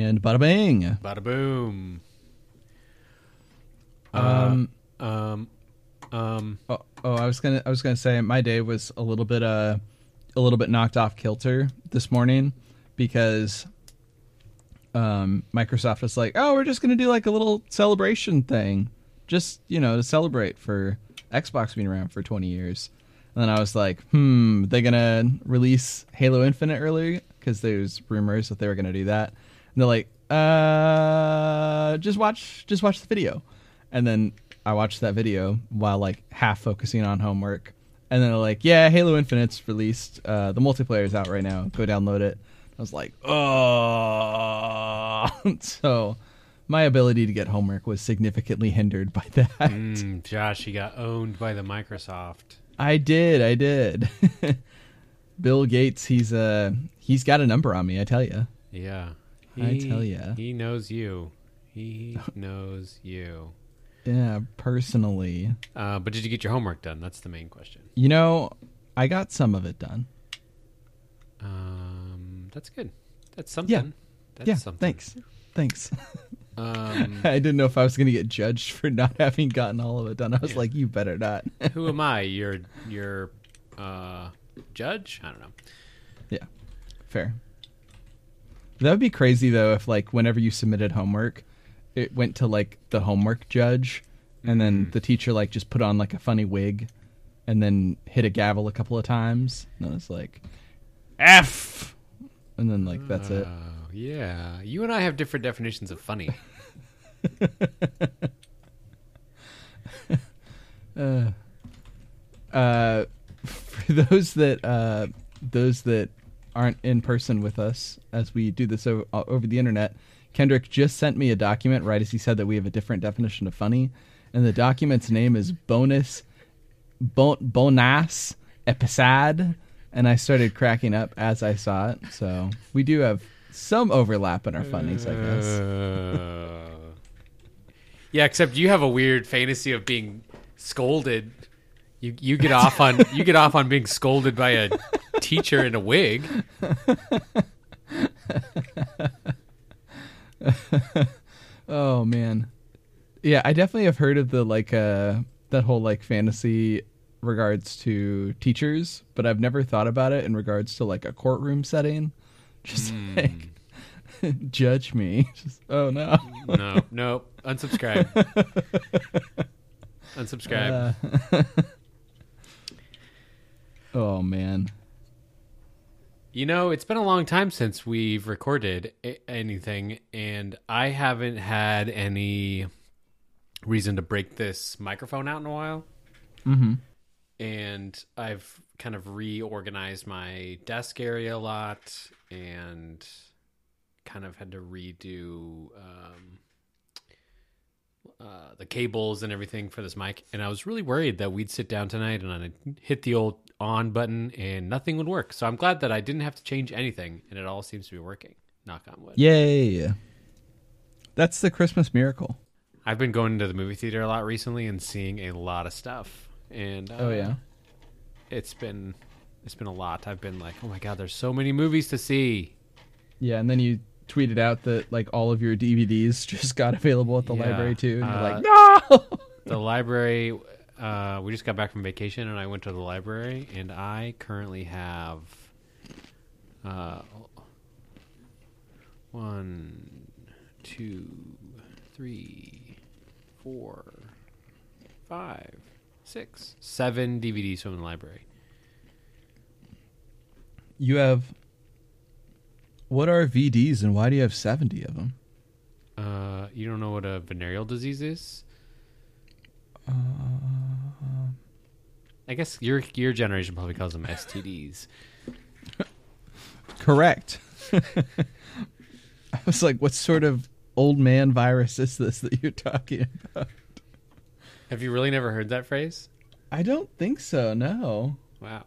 And bada bing. Bada boom. I was gonna say my day was a little bit knocked off kilter this morning because Microsoft was like, oh, we're just gonna do like a little celebration thing, just to celebrate for Xbox being around for 20 years. And then I was like, they're gonna release Halo Infinite early because there's rumors that they were gonna do that. And they're like, just watch the video. And then I watched that video while like half focusing on homework. And then they're like, yeah, Halo Infinite's released. The multiplayer's out right now. Go download it. I was like, oh. So my ability to get homework was significantly hindered by that. Josh, you got owned by the Microsoft. I did. Bill Gates, he's got a number on me, I tell you. Yeah. I tell you. He knows you. He knows you. Yeah, personally. But did you get your homework done? That's the main question. I got some of it done. That's good. That's something. Yeah. Something. Thanks. I didn't know if I was going to get judged for not having gotten all of it done. I was like, you better not. Who am I? Your judge? I don't know. Yeah, fair. That would be crazy though if like whenever you submitted homework, it went to like the homework judge, and then the teacher like just put on like a funny wig, and then hit a gavel a couple of times, and then it's like F, and then like that's it. Yeah, you and I have different definitions of funny. For those that aren't in person with us as we do this over the internet, Kendrick just sent me a document right as he said that we have a different definition of funny, and the document's name is Bonas Episode, and I started cracking up as I saw it. So we do have some overlap in our funnies, I guess. Yeah, except you have a weird fantasy of being scolded. You get off on being scolded by a teacher in a wig. Oh man, yeah, I definitely have heard of the like that whole like fantasy regards to teachers, but I've never thought about it in regards to like a courtroom setting. Just like judge me. Just, oh no. No, unsubscribe. Unsubscribe. Oh man. It's been a long time since we've recorded anything, and I haven't had any reason to break this microphone out in a while. Mm-hmm. And I've kind of reorganized my desk area a lot and kind of had to redo the cables and everything for this mic. And I was really worried that we'd sit down tonight and I'd hit the old on button and nothing would work. So I'm glad that I didn't have to change anything and it all seems to be working. Knock on wood. Yay. That's the Christmas miracle. I've been going to the movie theater a lot recently and seeing a lot of stuff. And oh yeah. It's been a lot. I've been like, oh my God, there's so many movies to see. Yeah, and then you tweeted out that like all of your DVDs just got available at the library too, and you're like, no. The library. We just got back from vacation, and I went to the library, and I currently have 1, 2, 3, 4, 5, 6, 7 DVDs from the library. You have. What are VDs and why do you have 70 of them? You don't know what a venereal disease is? I guess your generation probably calls them STDs. Correct. I was like, what sort of old man virus is this that you're talking about? Have you really never heard that phrase? I don't think so, no. Wow.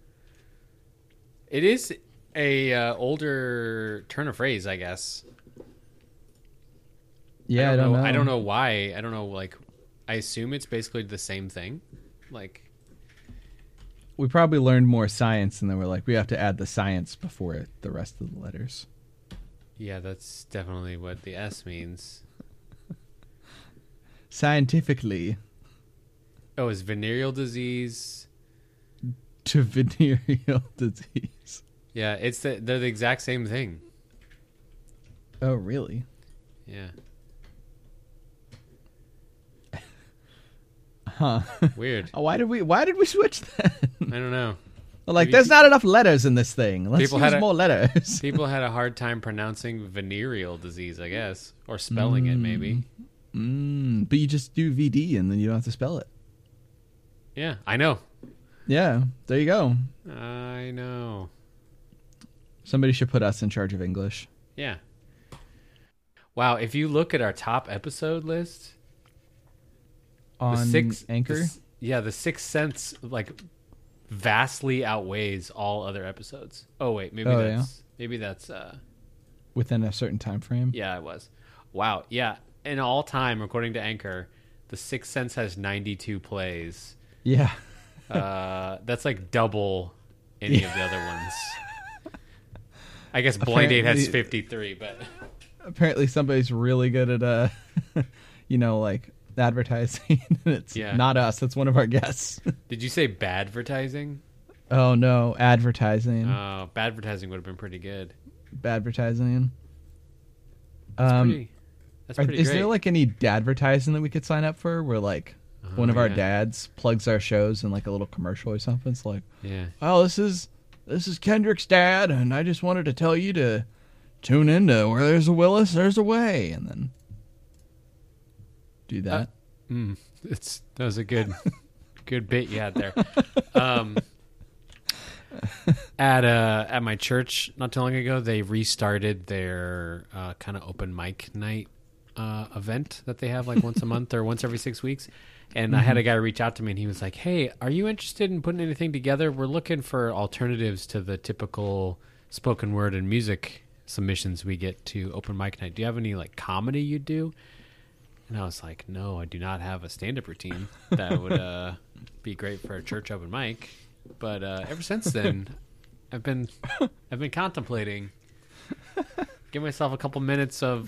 It is a older turn of phrase, I guess. Yeah, I don't know. I don't know why. I don't know, like, I assume it's basically the same thing. Like, we probably learned more science and then we're like, we have to add the science before the rest of the letters. Yeah, that's definitely what the S means. Scientifically. Oh, is venereal disease? To venereal disease. Yeah, they're the exact same thing. Oh, really? Yeah. Huh. Weird. Why did we switch that? I don't know. Like, Maybe there's not enough letters in this thing. Let's People use had more letters. People had a hard time pronouncing venereal disease, I guess, or spelling it maybe. But you just do VD and then you don't have to spell it. Yeah, I know. Yeah, there you go. I know. Somebody should put us in charge of English. Yeah. Wow, if you look at our top episode list On Anchor? The Sixth Sense vastly outweighs all other episodes. Oh wait, maybe that's within a certain time frame. Yeah, it was. Wow. Yeah, in all time, according to Anchor, The Sixth Sense has 92 plays. Yeah. That's like double any of the other ones. I guess Blind Date has 53, but apparently somebody's really good at advertising. It's not us. That's one of our guests. Did you say bad advertising? Oh no, advertising. Oh, bad advertising would have been pretty good. Bad advertising. That's pretty great. Is there like any dadvertising that we could sign up for? Where like one of our dads plugs our shows in like a little commercial or something. It's like, oh, this is Kendrick's dad, and I just wanted to tell you to tune into Where There's a Willis, There's a Way, and then do that. That was a good bit you had there. At my church not too long ago, they restarted their kind of open mic night event that they have like once a month or once every 6 weeks. And I had a guy reach out to me, and he was like, "Hey, are you interested in putting anything together? We're looking for alternatives to the typical spoken word and music submissions we get to open mic night. Do you have any like comedy you do?" And I was like, "No, I do not have a stand-up routine that would be great for a church open mic." But ever since then, I've been contemplating. Give myself a couple minutes of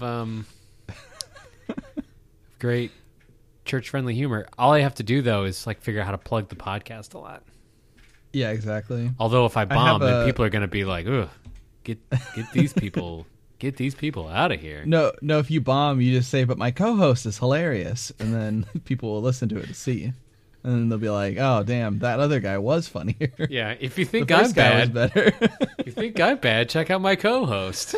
great church-friendly humor. All I have to do though is like figure out how to plug the podcast a lot. Yeah, exactly. Although if I bomb, then people are going to be like, "Ugh, get these people." Get these people out of here. No, if you bomb, you just say, "But my co-host is hilarious," and then people will listen to it to see. And then they'll be like, "Oh, damn, that other guy was funnier." Yeah, if you think I'm bad, better. If you think I'm bad, check out my co-host.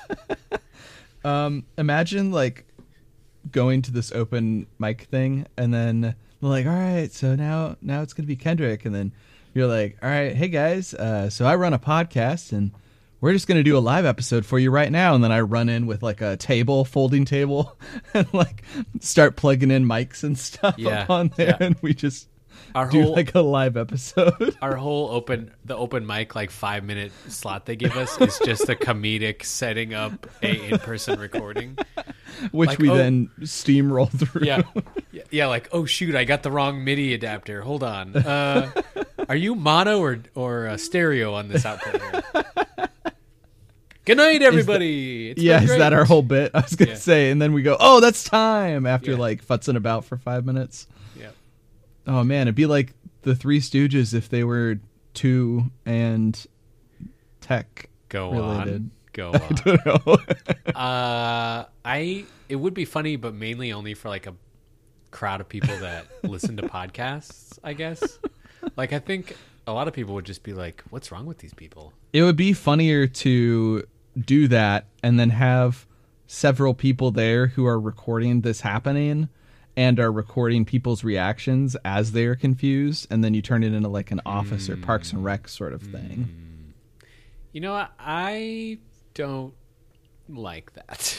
Imagine like going to this open mic thing, and then they're like, "All right, so now it's gonna be Kendrick," and then you're like, "All right, hey guys, so I run a podcast, and we're just going to do a live episode for you right now." And then I run in with like a folding table, and like start plugging in mics and stuff up on there. Yeah. And we just do like a live episode. Our whole open mic, like 5-minute slot they give us is just a comedic setting up a in-person recording. Which like, we then steamroll through. Yeah. Like, oh shoot, I got the wrong MIDI adapter. Hold on. Are you mono or stereo on this output here? Good night, everybody. Is that our whole bit? I was going to say, and then we go, "Oh, that's time," after like futzing about for 5 minutes. Yeah. Oh man, it'd be like the Three Stooges if they were 2 and tech related. Go on. I don't know. It would be funny, but mainly only for like a crowd of people that listen to podcasts, I guess. Like, I think a lot of people would just be like, "What's wrong with these people?" It would be funnier to do that and then have several people there who are recording this happening and are recording people's reactions as they're confused, and then you turn it into like an Office or Parks and Rec sort of thing. You know, I don't like that.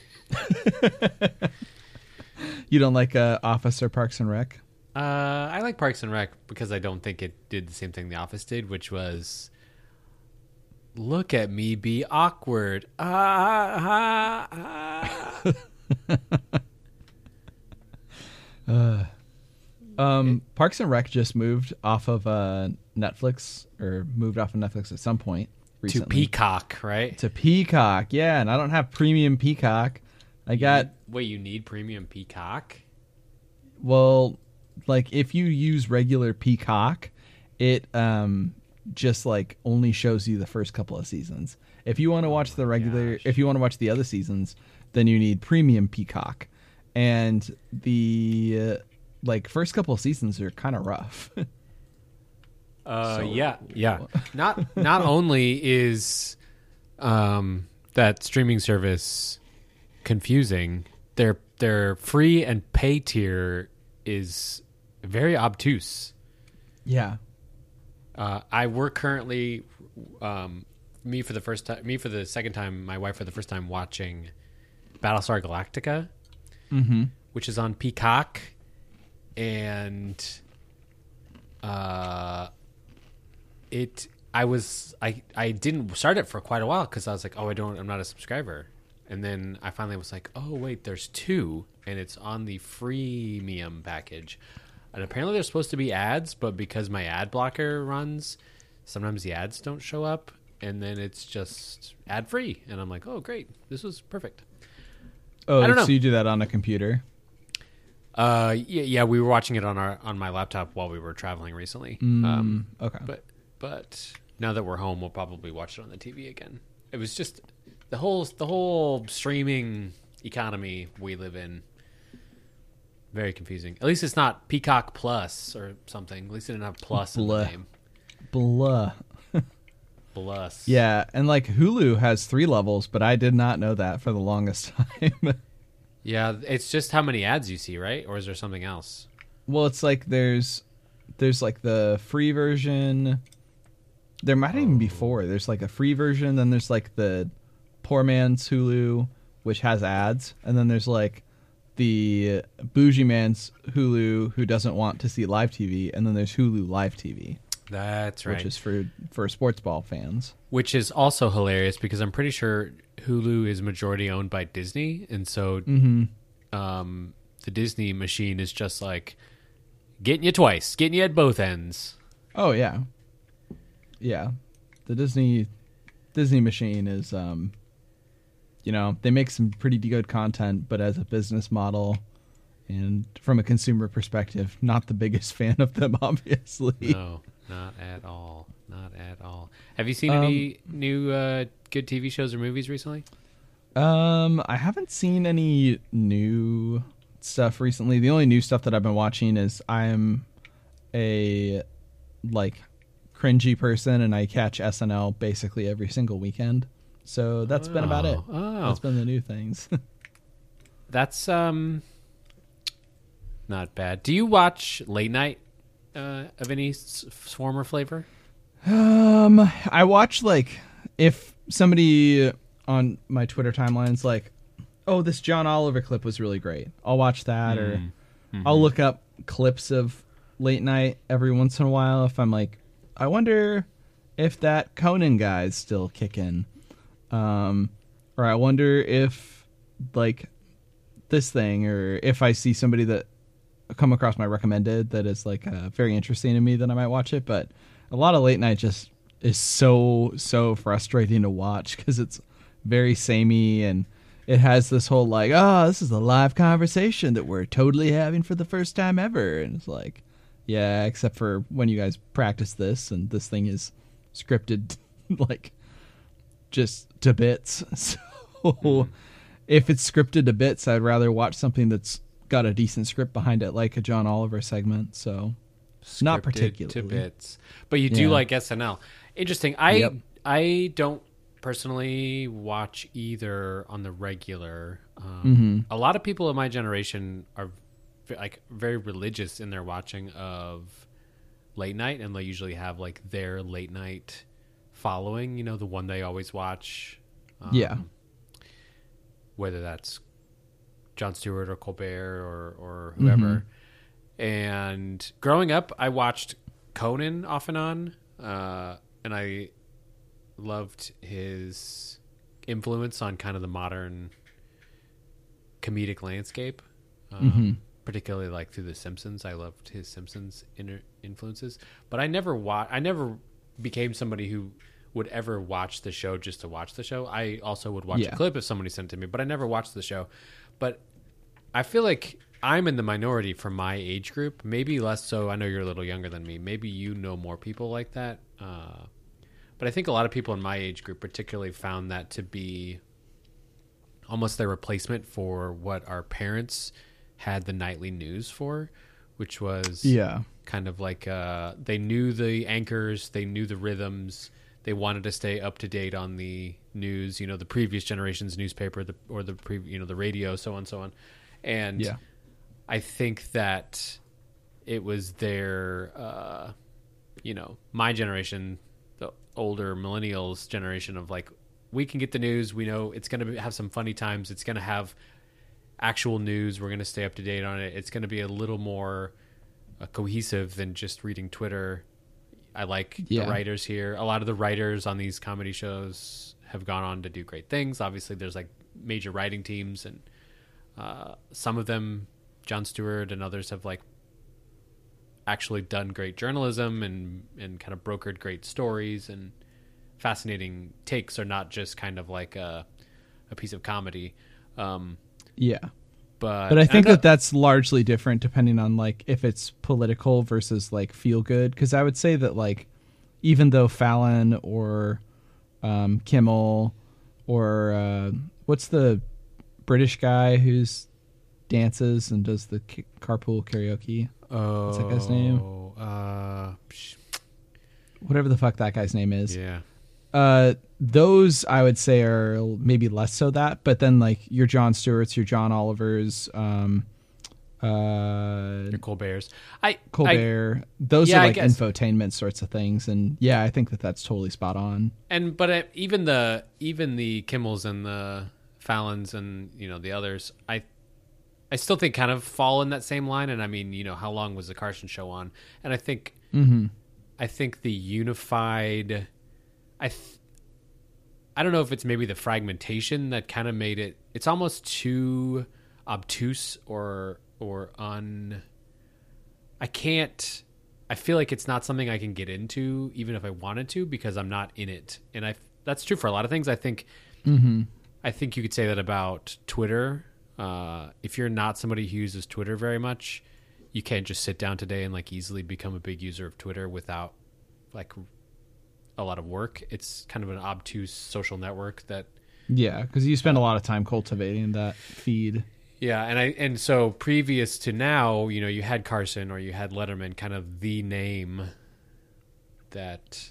You don't like Office or Parks and Rec? I like Parks and Rec because I don't think it did the same thing The Office did, which was, "Look at me be awkward." Parks and Rec just moved off of Netflix at some point recently. Peacock, right? To Peacock, yeah, and I don't have premium Peacock. I got Wait, you need premium Peacock? well, like if you use regular Peacock, it just like only shows you the first couple of seasons. If you want to watch the regular, if you want to watch the other seasons, then you need premium Peacock, and the like first couple of seasons are kind of rough. Yeah. Not only is that streaming service confusing, their free and pay tier is very obtuse. Yeah. We're currently me for the second time, my wife for the first time watching Battlestar Galactica, which is on Peacock, and I didn't start it for quite a while because I was like, I'm not a subscriber, and then I finally was like, oh wait, there's two, and it's on the freemium package, and apparently there's supposed to be ads, but because my ad blocker runs, sometimes the ads don't show up, and then it's just ad free, and I'm like, oh great, this was perfect. Oh, I don't know. So you do that on a computer? Yeah, we were watching it on my laptop while we were traveling recently. Okay. But now that we're home, we'll probably watch it on the TV again. It was just the whole streaming economy we live in. Very confusing. At least it's not Peacock Plus or something. At least it didn't have plus in the name. Blah. Plus. Yeah, and like Hulu has 3 levels, but I did not know that for the longest time. Yeah, it's just how many ads you see, right? Or is there something else? Well, it's like there's like the free version. There might even be 4. There's like a free version, then there's like the poor man's Hulu, which has ads, and then there's like the bougie man's Hulu who doesn't want to see live TV, and then there's Hulu Live TV. That's right. Which is for sports ball fans. Which is also hilarious because I'm pretty sure Hulu is majority owned by Disney, and so the Disney machine is just like getting you twice, getting you at both ends. Oh yeah, yeah. The Disney machine is, they make some pretty good content, but as a business model and from a consumer perspective, not the biggest fan of them, obviously. No. Not at all. Not at all. Have you seen any new good TV shows or movies recently? I haven't seen any new stuff recently. The only new stuff that I've been watching is I'm a like cringy person, and I catch SNL basically every single weekend. So that's been about it. Oh. That's been the new things. That's not bad. Do you watch late night? Of any form or flavor? I watch, like, if somebody on my Twitter timeline's like, oh, this John Oliver clip was really great, I'll watch that, or I'll look up clips of late night every once in a while if I'm like, I wonder if that Conan guy's still kicking, or I wonder if, like, this thing, or if I see somebody that come across my recommended that is like very interesting to me, then I might watch it. But a lot of late night just is so frustrating to watch because it's very samey, and it has this whole like, oh, this is a live conversation that we're totally having for the first time ever, and it's like, yeah, except for when you guys practice this, and this thing is scripted like just to bits. So if it's scripted to bits, I'd rather watch something that's got a decent script behind it, like a John Oliver segment. So not particularly to bits, but you do like SNL. Interesting. I don't personally watch either on the regular. A lot of people of my generation are like very religious in their watching of late night, and they usually have like their late night following, the one they always watch. Whether that's Jon Stewart or Colbert or whoever. And growing up, I watched Conan off and on, and I loved his influence on kind of the modern comedic landscape, particularly like through The Simpsons. I loved his Simpsons influences, but I never became somebody who would ever watch the show just to watch the show. I also would watch a clip if somebody sent it to me, but I never watched the show. But I feel like I'm in the minority for my age group, maybe less so. I know you're a little younger than me. Maybe you know more people like that. But I think a lot of people in my age group particularly found that to be almost their replacement for what our parents had the nightly news for, which was kind of like they knew the anchors, they knew the rhythms, they wanted to stay up to date on the news, the previous generation's newspaper, the radio, so on, so on. And I think that it was their, my generation, the older millennials generation of like, we can get the news. We know it's going to have some funny times. It's going to have actual news. We're going to stay up to date on it. It's going to be a little more cohesive than just reading Twitter. I like the writers here. A lot of the writers on these comedy shows have gone on to do great things. Obviously, there's like major writing teams, and some of them, Jon Stewart and others, have like actually done great journalism and kind of brokered great stories and fascinating takes, are not just kind of like a piece of comedy. But I think that's largely different depending on like if it's political versus like feel good. Because I would say that like even though Fallon or Kimmel or what's the British guy who's dances and does the carpool karaoke? What's that guy's name? Whatever the fuck that guy's name is. Yeah. Those I would say are maybe less so that, but then like your Jon Stewarts, your John Olivers, your Colbert's, Colbert. Those are like infotainment sorts of things, and I think that's totally spot on. But even the Kimmels and the Fallons and the others, I still think kind of fall in that same line. And I mean, how long was the Carson show on? And I think I think the unified. I don't know if it's maybe the fragmentation that kind of made it. It's almost too obtuse or I feel like it's not something I can get into even if I wanted to, because I'm not in it. And that's true for a lot of things. I think I think you could say that about Twitter. If you're not somebody who uses Twitter very much, you can't just sit down today and like easily become a big user of Twitter without like a lot of work. It's kind of an obtuse social network that because you spend a lot of time cultivating that feed. And so previous to now, you had Carson or you had Letterman, kind of the name that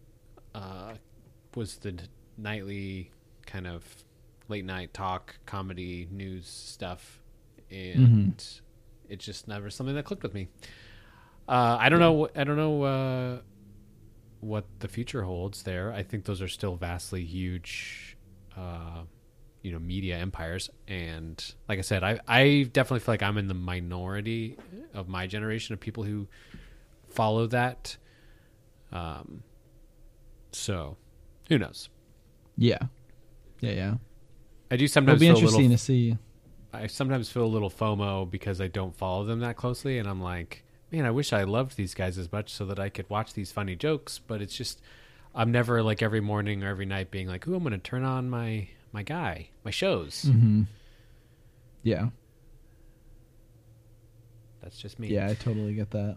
was the nightly kind of late night talk comedy news stuff, and it's just never something that clicked with me. I don't know what the future holds there. I think those are still vastly huge, media empires. And like I said, I definitely feel like I'm in the minority of my generation of people who follow that. So who knows? Yeah. I do sometimes It'll be interesting to see. I sometimes feel a little FOMO because I don't follow them that closely. And I'm like, man, I wish I loved these guys as much so that I could watch these funny jokes. But it's just, I'm never like every morning or every night being like, ooh, I'm going to turn on my guy, my shows. Yeah. That's just me. Yeah, I totally get that.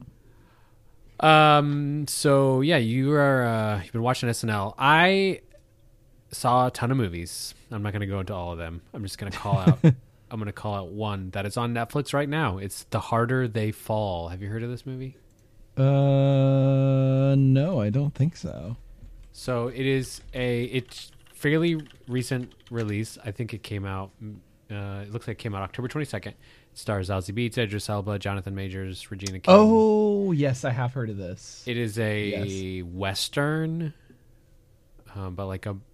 So yeah, you've been watching SNL. I saw a ton of movies. I'm not going to go into all of them. I'm just going to call out I'm going to call out one that is on Netflix right now. It's The Harder They Fall. Have you heard of this movie? No, I don't think so. So it's fairly recent release. I think it came out, it looks like it came out October 22nd. It stars Zazie Beetz, Idris Elba, Jonathan Majors, Regina King. Oh, yes, I have heard of this. It is a Western, but like a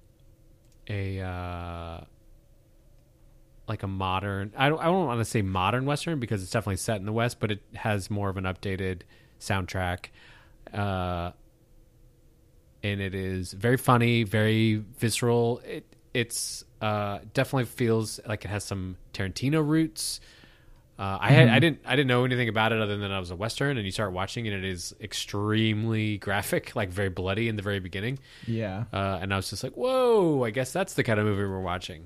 modern, I don't want to say modern Western because it's definitely set in the West, but it has more of an updated soundtrack. And it is very funny, very visceral. It's definitely feels like it has some Tarantino roots. I didn't know anything about it other than that it was a Western, and you start watching and it is extremely graphic, like very bloody in the very beginning. Yeah. And I was just like, whoa, I guess that's the kind of movie we're watching.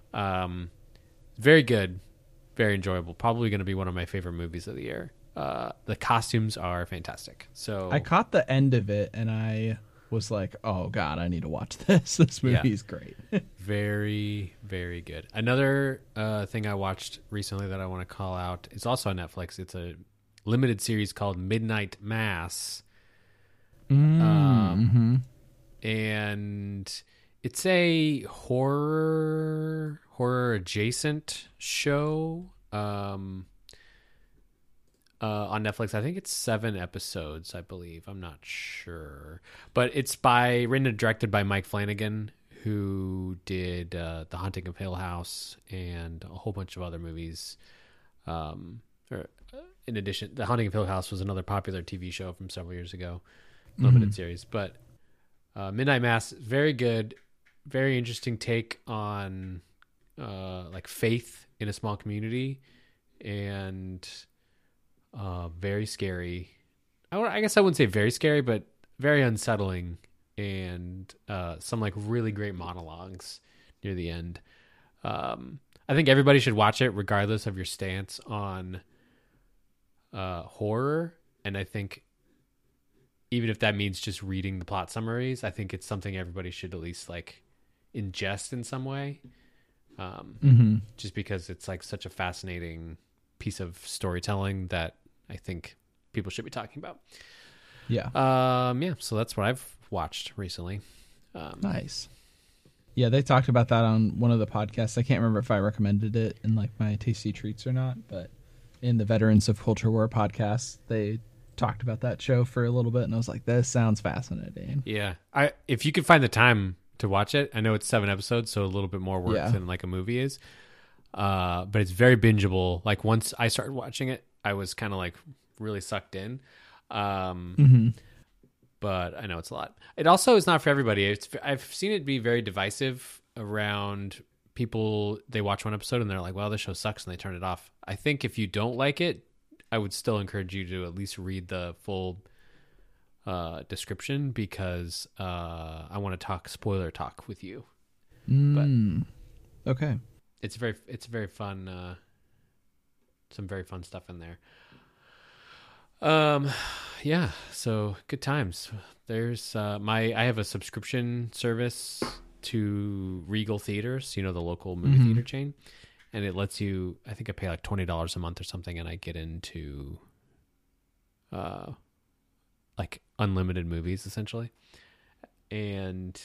Very good, very enjoyable. Probably going to be one of my favorite movies of the year. The costumes are fantastic. So I caught the end of it and I was like, oh God, I need to watch this. This movie is great. Very, very good. Another thing I watched recently that I want to call out is also on Netflix. It's a limited series called Midnight Mass. And it's a horror adjacent show on Netflix. I think it's 7 episodes, I believe. I'm not sure. But it's written and directed by Mike Flanagan, who did The Haunting of Hill House and a whole bunch of other movies. In addition, The Haunting of Hill House was another popular TV show from several years ago, limited series. But Midnight Mass, very good, very interesting take on like faith in a small community, and very scary. I guess I wouldn't say very scary, but very unsettling, and some like really great monologues near the end. I think everybody should watch it regardless of your stance on horror, and I think even if that means just reading the plot summaries, I think it's something everybody should at least like ingest in some way. Just because it's like such a fascinating piece of storytelling that I think people should be talking about. Yeah. So that's what I've watched recently. Nice. Yeah, they talked about that on one of the podcasts. I can't remember if I recommended it in like my Tasty Treats or not, but in the Veterans of Culture War podcast, they talked about that show for a little bit, and I was like, this sounds fascinating. Yeah. If you could find the time to watch it, I know it's 7 episodes, so a little bit more work than like a movie is. But it's very bingeable. Like once I started watching it, I was kind of like really sucked in. But I know it's a lot. It also is not for everybody. I've seen it be very divisive around people. They watch one episode and they're like, well, this show sucks, and they turn it off. I think if you don't like it, I would still encourage you to at least read the full description, because I want to spoiler talk with you. But okay. It's very fun. Some very fun stuff in there. Yeah. So good times. There's I have a subscription service to Regal Theaters, the local movie theater chain, and it lets you. I think I pay like $20 a month or something, and I get into like unlimited movies essentially. And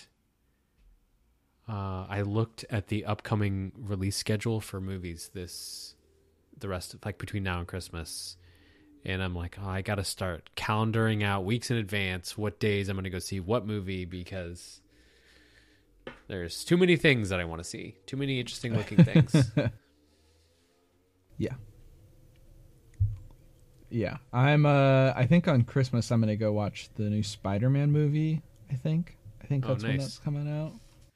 I looked at the upcoming release schedule for movies the rest of like between now and Christmas, and I'm like, oh, I got to start calendaring out weeks in advance what days I'm going to go see what movie, because there's too many things that I want to see, too many interesting looking things. Yeah. I think on Christmas I'm going to go watch the new Spider-Man movie, I think that's when that's coming out.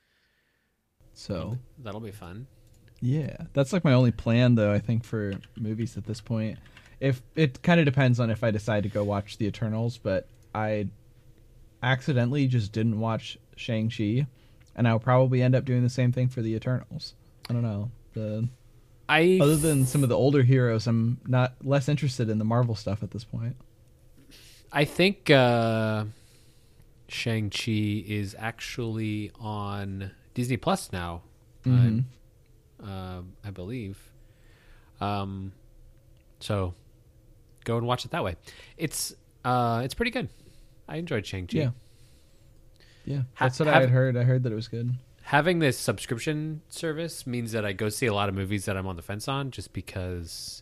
So that'll be fun. Yeah, that's like my only plan though, I think, for movies at this point. If it kind of depends on if I decide to go watch the Eternals, but I accidentally just didn't watch Shang-Chi, and I'll probably end up doing the same thing for the Eternals. I don't know. Other than some of the older heroes, I'm not less interested in the Marvel stuff at this point. I think Shang-Chi is actually on Disney Plus now. I believe. So go and watch it that way. It's pretty good. I enjoyed Shang-Chi. Yeah. That's what I had heard. I heard that it was good. Having this subscription service means that I go see a lot of movies that I'm on the fence on, just because,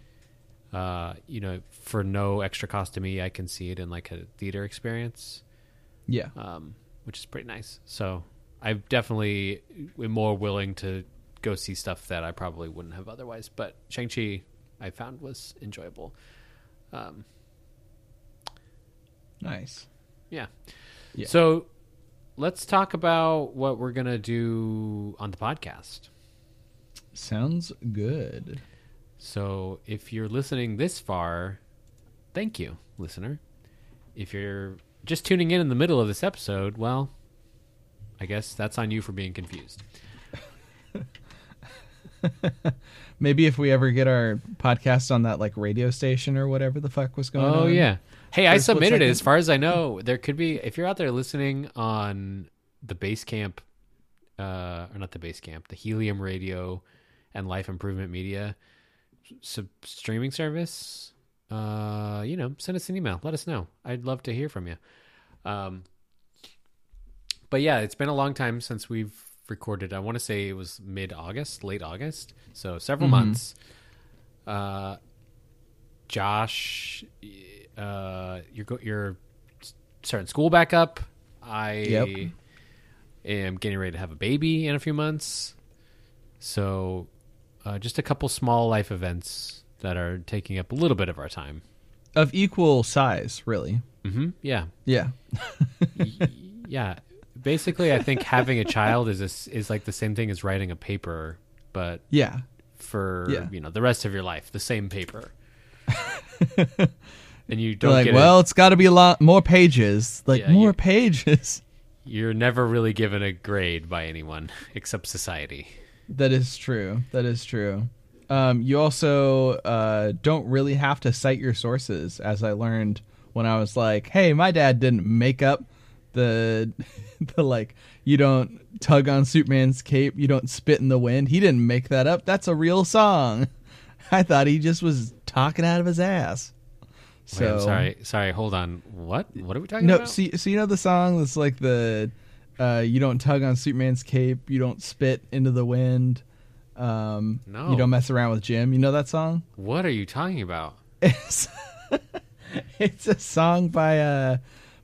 for no extra cost to me, I can see it in like a theater experience. Yeah. Which is pretty nice. So I definitely am more willing to go see stuff that I probably wouldn't have otherwise. But Shang-Chi, I found, was enjoyable. Nice. Yeah. So let's talk about what we're going to do on the podcast. Sounds good. So if you're listening this far, thank you, listener. If you're just tuning in the middle of this episode, well, I guess that's on you for being confused. Maybe if we ever get our podcast on that like radio station or whatever the fuck was going on. Oh yeah. Hey, I submitted it. like As far as I know, there could be, if you're out there listening on the Basecamp, or not the Basecamp, the Helium Radio and Life Improvement Media streaming service, send us an email. Let us know. I'd love to hear from you. But yeah, it's been a long time since we've recorded. I want to say it was mid-August, late August. So several months. Josh, you're starting school back up. I am getting ready to have a baby in a few months. So just a couple small life events that are taking up a little bit of our time. Of equal size, really. Mm-hmm. Yeah. Yeah. Yeah. Basically, I think having a child is like the same thing as writing a paper, but yeah, for the rest of your life, the same paper. And you You're don't like, get well, it's got to be a lot more pages. Like more pages. You're never really given a grade by anyone except society. That is true. That is true. You also don't really have to cite your sources, as I learned when I was like, hey, my dad didn't make up the like, you don't tug on Superman's cape, you don't spit in the wind. He didn't make that up. That's a real song. I thought he just was talking out of his ass. So Wait, I'm sorry. Hold on. What are we talking about? No, so you know the song that's like the you don't tug on Superman's cape, you don't spit into the wind. No, you don't mess around with Jim. You know that song? What are you talking about? It's a song by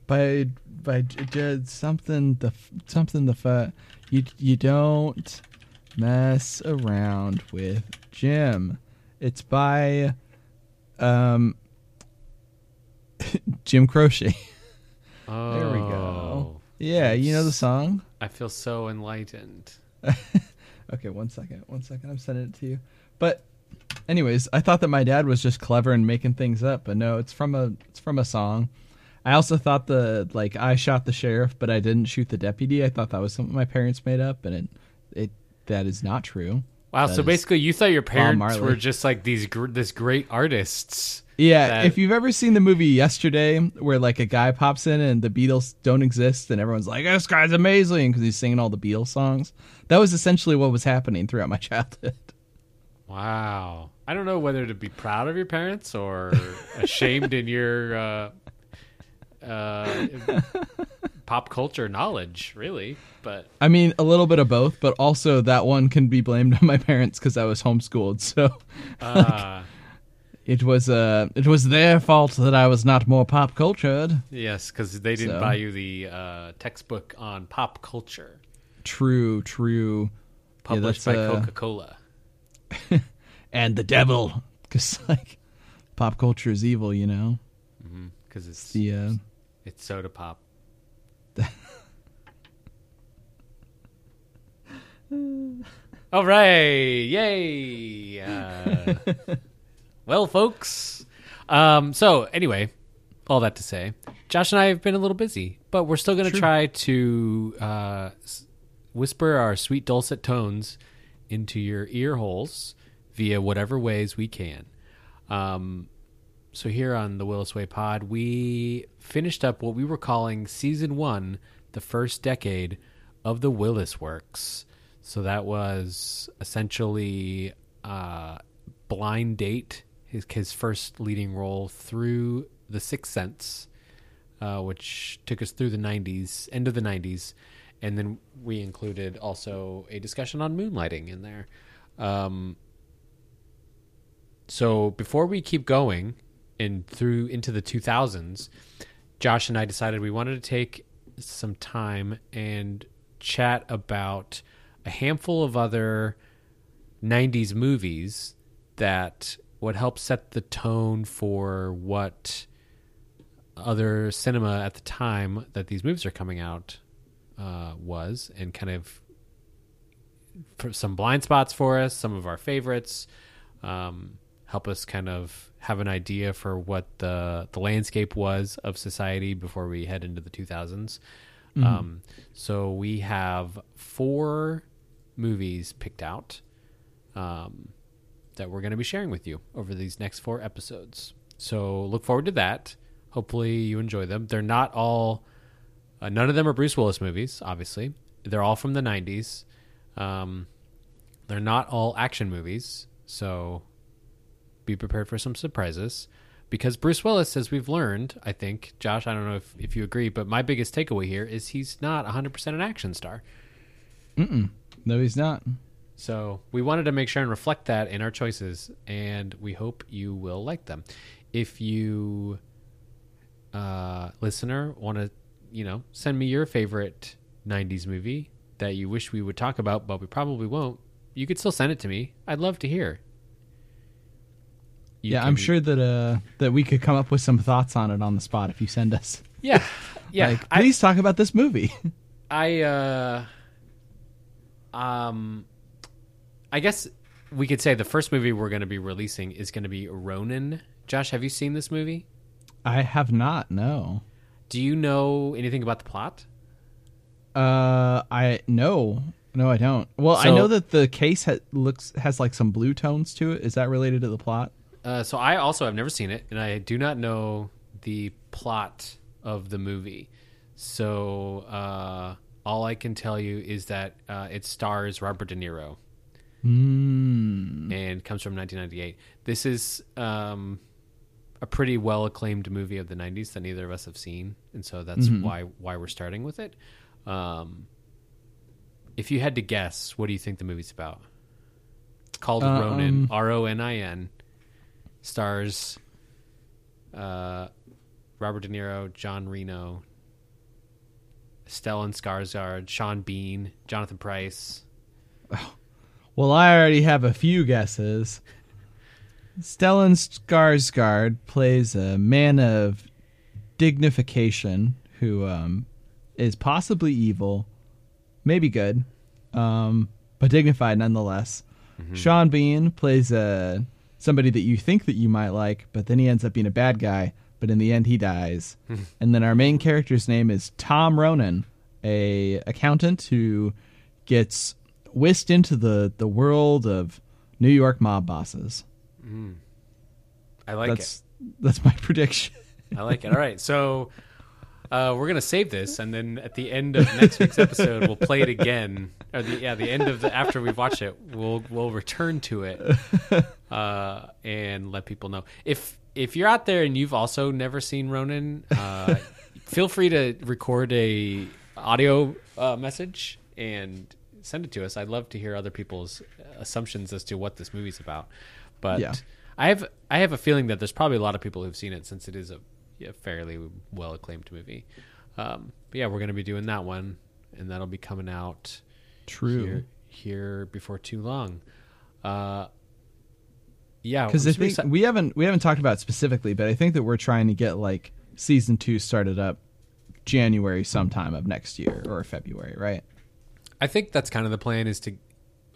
something the you don't mess around with Jim. It's by Jim Croce. Oh, there we go. Yeah, you know the song? I feel so enlightened. Okay, one second. I'm sending it to you. But anyways, I thought that my dad was just clever and making things up, but no, it's from a song. I also thought I shot the sheriff, but I didn't shoot the deputy. I thought that was something my parents made up, and it that is not true. Wow, That so is basically you thought your parents Marley. were just like this great artists. Yeah, if you've ever seen the movie Yesterday, where like a guy pops in and the Beatles don't exist, and everyone's like, "This guy's amazing" because he's singing all the Beatles songs. That was essentially what was happening throughout my childhood. Wow, I don't know whether to be proud of your parents or ashamed in your pop culture knowledge, really. But I mean, a little bit of both, but also that one can be blamed on my parents because I was homeschooled. So it was their fault that I was not more pop cultured. yes, because they didn't buy you the textbook on pop culture. True. Published by Coca-Cola. And the devil, because like pop culture is evil, you know. Because it's it's soda pop. All right, yay! Well, folks. So anyway, all that to say, Josh and I have been a little busy, but we're still going to try to whisper our sweet dulcet tones into your ear holes via whatever ways we can. So here on the Willis Way Pod, we finished up what we were calling Season 1, the first decade of the Willis Works. So that was essentially Blind Date, his first leading role through The Sixth Sense, which took us through the 90s, end of the 90s. And then we included also a discussion on moonlighting in there. So before we keep going through into the 2000s, Josh and I decided we wanted to take some time and chat about a handful of other 90s movies that would help set the tone for what other cinema at the time that these movies are coming out was, and kind of for some blind spots for us, some of our favorites, help us kind of have an idea for what the landscape was of society before we head into the 2000s. So we have 4 movies picked out that we're going to be sharing with you over these next 4 episodes. So look forward to that. Hopefully you enjoy them. They're not all, none of them are Bruce Willis movies, obviously. They're all from the 90s. They're not all action movies, so be prepared for some surprises. Because Bruce Willis, as we've learned, I think, Josh, I don't know if you agree, but my biggest takeaway here is he's not 100% an action star. No, he's not. So we wanted to make sure and reflect that in our choices, and we hope you will like them. If you, listener, want to, send me your favorite 90s movie that you wish we would talk about, but we probably won't, you could still send it to me. I'd love to hear. I'm sure that we could come up with some thoughts on it on the spot if you send us. Yeah. Please talk about this movie. I guess we could say the first movie we're going to be releasing is going to be Ronin. Josh, have you seen this movie? I have not, no. Do you know anything about the plot? No, I don't. Well, I know that the case has like some blue tones to it. Is that related to the plot? So I also have never seen it, and I do not know the plot of the movie. So all I can tell you is that it stars Robert De Niro and comes from 1998. This is a pretty well-acclaimed movie of the 90s that neither of us have seen, and so that's why we're starting with it. If you had to guess, what do you think the movie's about? It's called Ronin, Ronin. Stars Robert De Niro, John Reno, Stellan Skarsgård, Sean Bean, Jonathan Pryce. Well, I already have a few guesses. Stellan Skarsgård plays a man of dignification who is possibly evil, maybe good, but dignified nonetheless. Sean Bean plays somebody that you think that you might like, but then he ends up being a bad guy, but in the end he dies. And then our main character's name is Tom Ronin, a accountant who gets whisked into the world of New York mob bosses. I like it. That's my prediction. I like it. All right, so we're going to save this, and then at the end of next week's episode, we'll play it again. Or the end of after we've watched it, we'll return to it and let people know. If you're out there and you've also never seen Ronin, feel free to record a audio message and send it to us. I'd love to hear other people's assumptions as to what this movie's about. But yeah. I have a feeling that there's probably a lot of people who've seen it since it is a fairly well-acclaimed movie. But yeah, we're going to be doing that one, and that'll be coming out here before too long. Yeah, because I think we haven't talked about it specifically, but I think that we're trying to get like season 2 started up January sometime of next year or February, right? I think that's kind of the plan, is to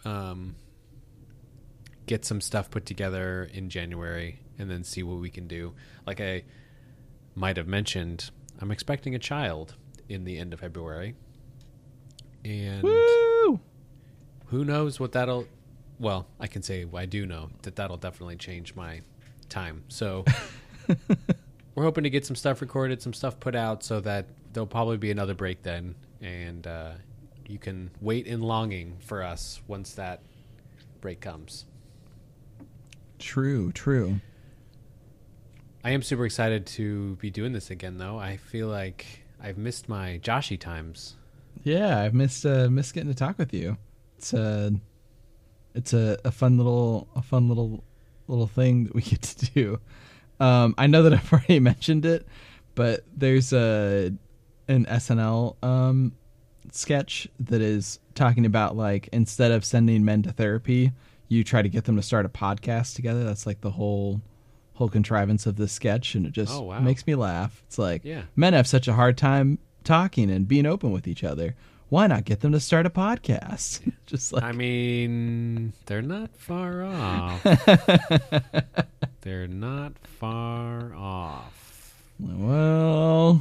get some stuff put together in January and then see what we can do. Like I might have mentioned, I'm expecting a child in the end of February. And woo! Who knows what that'll... Well, I can say I do know that that'll definitely change my time. So we're hoping to get some stuff recorded, some stuff put out, so that there'll probably be another break then. And you can wait in longing for us once that break comes. True. I am super excited to be doing this again, though. I feel like I've missed my Joshy times. Yeah, I've missed getting to talk with you. It's a fun little thing that we get to do. I know that I've already mentioned it, but there's an SNL sketch that is talking about, like, instead of sending men to therapy, you try to get them to start a podcast together. That's like the whole contrivance of this sketch, and it just makes me laugh. It's like, men have such a hard time talking and being open with each other. Why not get them to start a podcast? Just like, I mean, they're not far off. They're not far off. Well,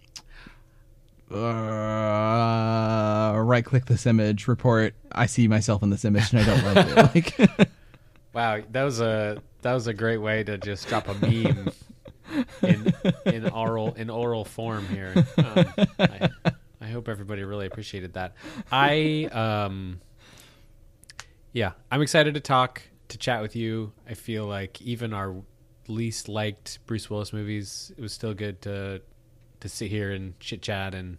right-click this image, report. I see myself in this image, and I don't like it. Like, wow, that was a great way to just drop a meme in oral form here. I hope everybody really appreciated that. I'm excited to chat with you. I feel like even our least liked Bruce Willis movies, it was still good to sit here and chit chat and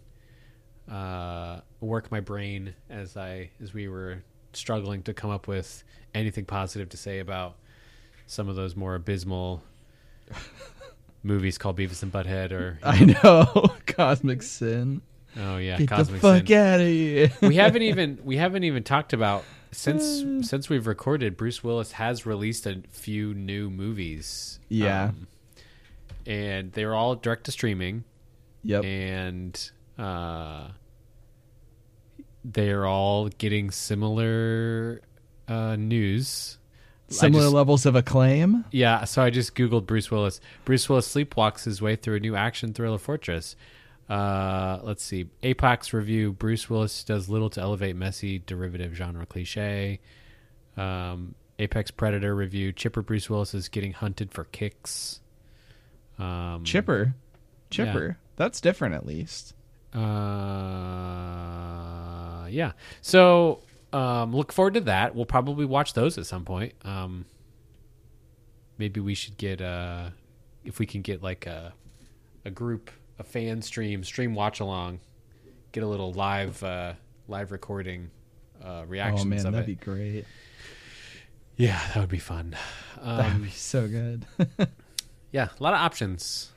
work my brain as we were struggling to come up with anything positive to say about some of those more abysmal movies called Beavis and Butthead, or I know, Cosmic Sin. Oh yeah, Get Cosmic the fuck Sin. out of here. we haven't even talked about since we've recorded. Bruce Willis has released a few new movies. Yeah, and they're all direct to streaming. Yep, and they're all getting similar news. Similar levels of acclaim. Yeah, so I just Googled Bruce Willis. Bruce Willis sleepwalks his way through a new action thriller fortress. Let's see. Apex review. Bruce Willis does little to elevate messy derivative genre cliche. Apex Predator review. Chipper Bruce Willis is getting hunted for kicks. Chipper. Yeah. That's different, at least. Yeah. So look forward to that. We'll probably watch those at some point. Maybe we should get if we can get like a group, a fan stream watch along, get a little live recording reactions. Oh man, of that'd it. be great. Yeah, that would be fun. That'd be so good. Yeah, a lot of options.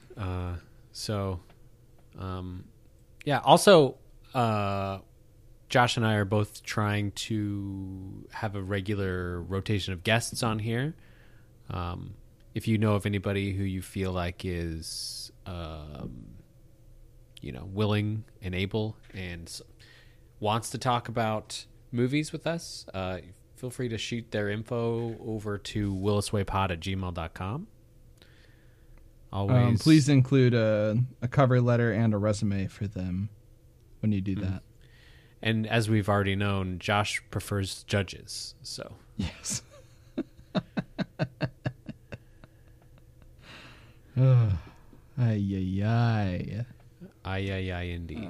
Yeah. Also, Josh and I are both trying to have a regular rotation of guests on here. If you know of anybody who you feel like is, willing and able and wants to talk about movies with us, feel free to shoot their info over to williswaypod@gmail.com. Always. Please include a cover letter and a resume for them when you do that. And as we've already known, Josh prefers judges. So yes. Ay, ay, ay. Ay, indeed.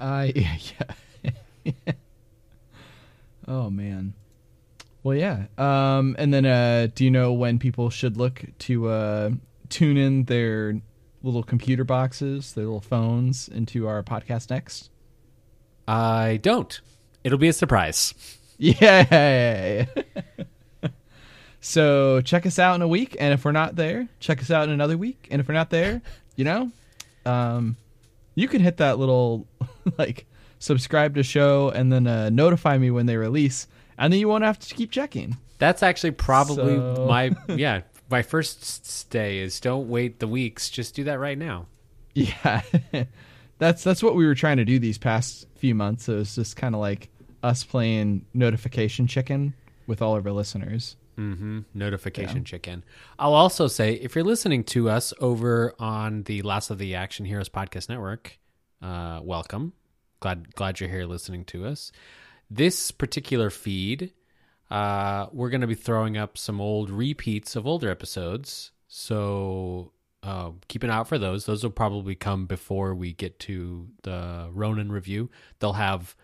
Oh, man. Well, yeah. And then do you know when people should look to tune in their little computer boxes, their little phones, into our podcast next? I don't. It'll be a surprise. Yay! So check us out in a week, and if we're not there, check us out in another week. And if we're not there, you can hit that little subscribe to show and then notify me when they release, and then you won't have to keep checking. That's actually probably my first stay is don't wait the weeks, just do that right now. Yeah. That's what we were trying to do these past few months. It was just kind of like us playing notification chicken with all of our listeners. Mm-hmm. Notification chicken. I'll also say, if you're listening to us over on the Last of the Action Heroes Podcast Network, welcome. Glad you're here listening to us. This particular feed, we're going to be throwing up some old repeats of older episodes. So keep an eye out for those. Those will probably come before we get to the Ronin review. They'll have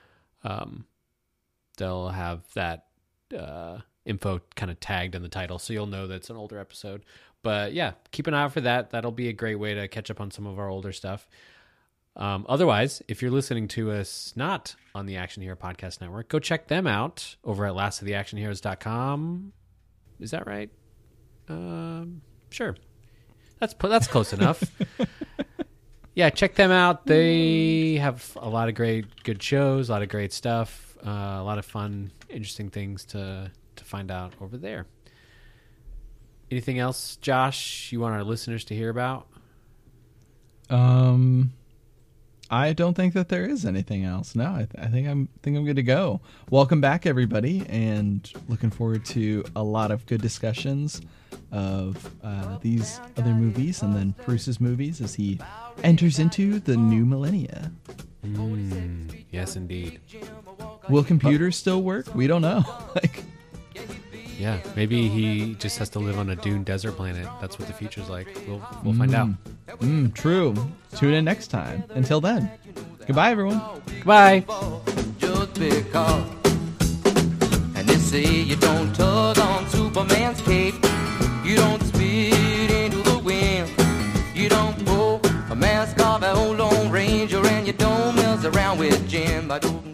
that info kind of tagged in the title, so you'll know that it's an older episode. But yeah, keep an eye out for that. That'll be a great way to catch up on some of our older stuff. Otherwise, if you're listening to us not on the Action Hero Podcast Network, go check them out over at lastoftheactionheroes.com. Is that right? Sure. That's close enough. Yeah, check them out. They have a lot of good shows, a lot of great stuff, a lot of fun, interesting things to find out over there. Anything else, Josh, you want our listeners to hear about? I don't think that there is anything else. No, I think I'm good to go. Welcome back, everybody, and looking forward to a lot of good discussions of these other movies and then Bruce's movies as he enters into the new millennia. Yes, indeed. Will computers still work? We don't know. Yeah, maybe he just has to live on a dune desert planet. That's what the future's like. We'll find out. True. Tune in next time. Until then, goodbye, everyone. Goodbye. Just because. And they say you don't tug on Superman's cape. You don't spit into the wind. You don't pull a mask off an old Lone Ranger, and you don't mess around with Jim. I don't